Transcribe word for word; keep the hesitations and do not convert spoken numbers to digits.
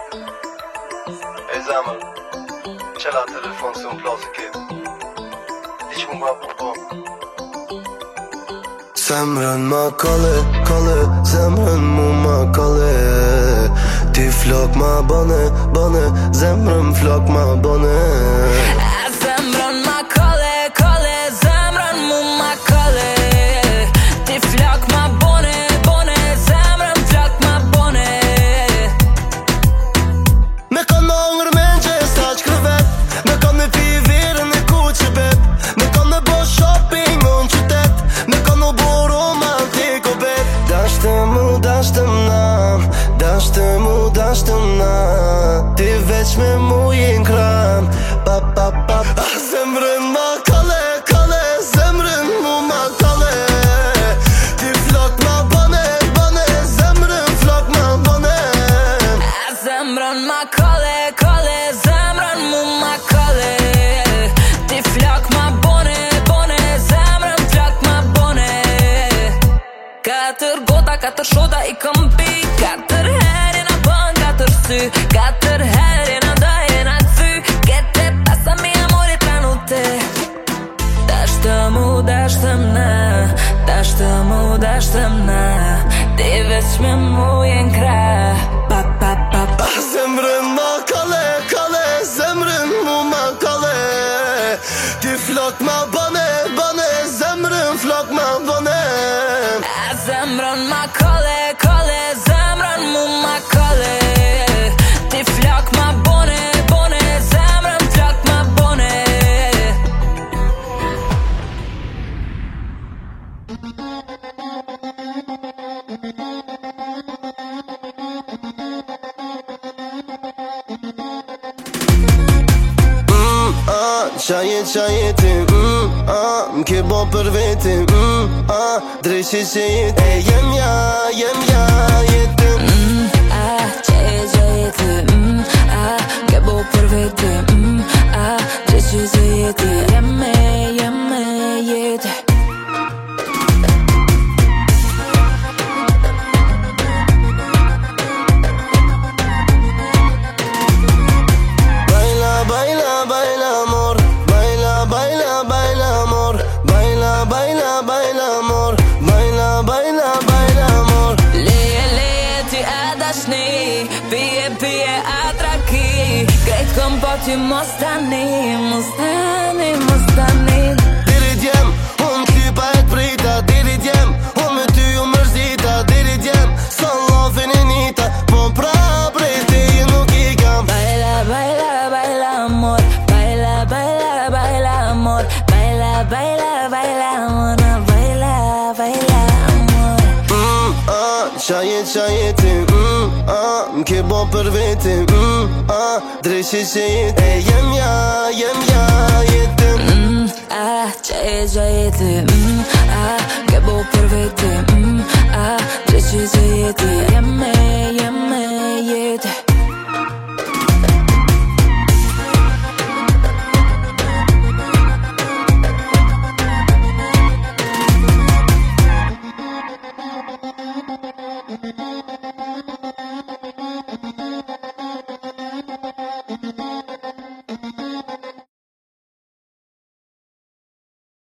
E zemër, qela telefon se unë plasë ke Di që më nga po po Zemrën ma kale, kale Zemrën mu ma kale Ti flok ma bane, bane Zemrën flok ma bane Zemrën ma kale, kale Zemrën mu ma kale Ti flok ma bone, bone Zemrën flok ma bone Me ka në ngërmen që e sa që krevet Me ka në pi virën e ku që bet Me ka në bo shopping unë qytet Me ka në bo romantik o bet Dashtë mu, dashtë na Dashtë mu, dashtë na Ti veç me mu jen kram Pa, pa, pa, pa Zemrën ma kale, kale Zemrën mu ma kale Ti flok ma bane, bane Zemrën flok ma bane Zemrën ma kale, kale Zemrën mu ma kale Ti flok ma bone, bone Zemrën flok ma bone Katër gota, katër shota i këm pi Katër herë na bën, katër sy Katër herë na dojë na thy Kete pasa mi amore tra notte Dashtëm u dashtëm na Dashtëm u dashtëm na Ti veç me mu jen kra Pa pa pa pa Zemrën ma kale, kale Zemrën mu ma kale Ti flok ma bane, bane Zemrën flok ma bane Zemrën ma kale, kale Zemrën mu ma kale Ti flok ma bone, bone Zemrën flok ma bone Qajet, qajeti, mm, ah, m'ke bo për veti, mm, ah, drejshi që jeti E jem ja, jem ja, jeti mm, ah, qajet, qajeti, mm, ah, m'ke bo për veti, mm, ah, drejshi që jeti Jem me, jem me, jeti Baila, baila, baila, amor Baila, baila, baila, amor Baila, baila, baila, amor Baila, baila, baila, amor Leje, leje ti e dashni Pije, pije atraki Krejt kom po ty mos tani Mos tani, mos tani Diri djem, unë ty pa e t'prita Diri djem, unë me ty u mërzita Diri djem, sa lafin e nita Po pra prej ti nuk i kam Baila, baila, baila amor Baila, baila, baila amor Baila, baila, baila amor Baila, baila amor mm, ah, qajet, qajeti, mm, ah, m'ke bo për veti mm, ah, drejshi që jeti E jem ja, jem ja, jeti mm, ah, qajet, qajeti mm, ah,